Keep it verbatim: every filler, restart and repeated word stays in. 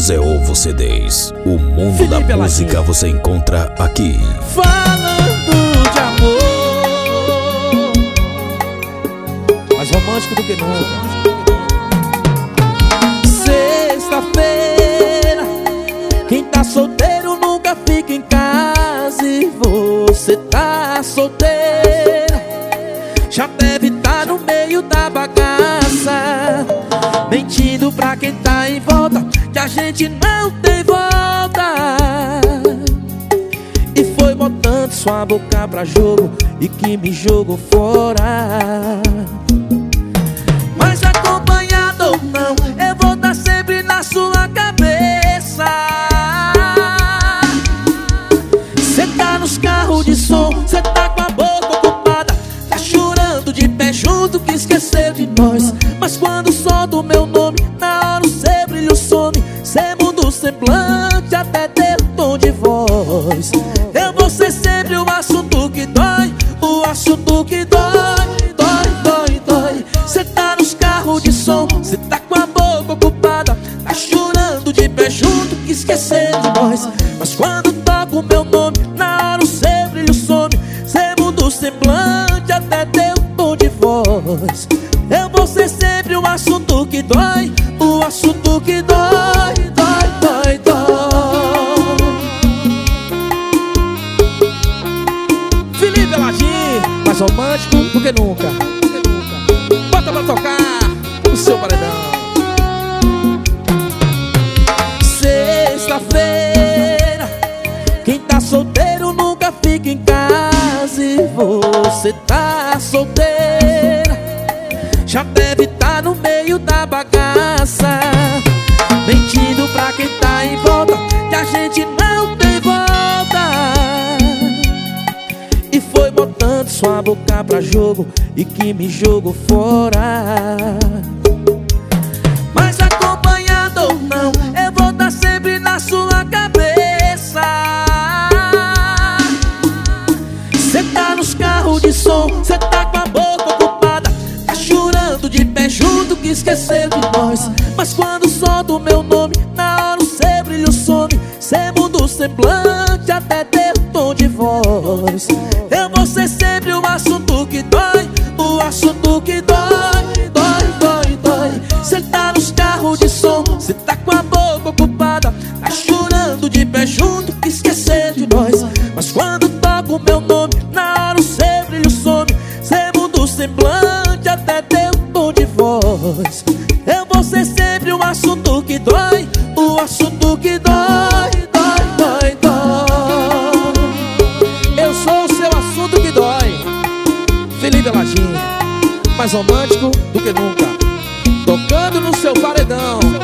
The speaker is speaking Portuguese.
José Ovo C Ds. O mundo Felipe da música Aladim. você encontra aqui. Falando de amor, mais romântico do que nunca. Sexta-feira, quem tá solteiro nunca fica em casa. E você tá solteira, já deve estar no meio da bagaça, mentindo pra quem tá em volta que a gente não tem volta. E foi botando sua boca pra jogo e que me jogou fora. Mas acompanhado ou não, eu vou estar sempre na sua cabeça. Cê tá nos carros de som, cê tá com a boca ocupada, tá chorando de pé junto que esqueceu de nós. Mas quando solta o meu nome, na hora o cê brilho some, cê muda o semblante, até ter um tom de voz. Eu vou ser sempre o assunto que dói, o assunto que dói, dói, dói, dói. Cê tá nos carros de som, cê tá com a boca ocupada, tá chorando de pé junto que esqueceu de nós. Mas quando toca o meu nome, na hora o cê brilho some, cê muda o semblante, até ter um tom de voz. Eu vou ser sempre o assunto que dói, o assunto que dói, dói, dói, dói. Felipe Aladim, mais romântico do que nunca. Bota pra tocar o seu paredão. Sexta-feira, quem tá solteiro nunca fica em casa. E você tá solteira, já deve estar no meio da bagaça, mentindo pra quem tá em volta que a gente não tem volta. E foi botando sua boca pra jogo e que me jogou fora. Mas acompanhado ou não, eu vou estar sempre na sua cabeça. Cê tá nos carros de som, cê tá com a boca ocupada, tá chorando de pé junto que esqueceu de nós. Mas quando solta o meu nome, na hora o cê brilho some, cê muda o semblante, até ter um tom de voz. Eu vou ser sempre o assunto que dói, o assunto que dói, dói, dói, dói. Cê tá nos carros de som, cê tá com a boca ocupada, tá chorando de pé junto que esqueceu de nós. Mas quando toca o meu nome, na hora o cê brilho some, cê muda o semblante, até ter um tom de voz. Eu vou ser sempre o assunto que dói, o assunto que dói, dói, dói, dói. Eu sou o seu assunto que dói. Felipe Aladim, mais romântico do que nunca, tocando no seu paredão.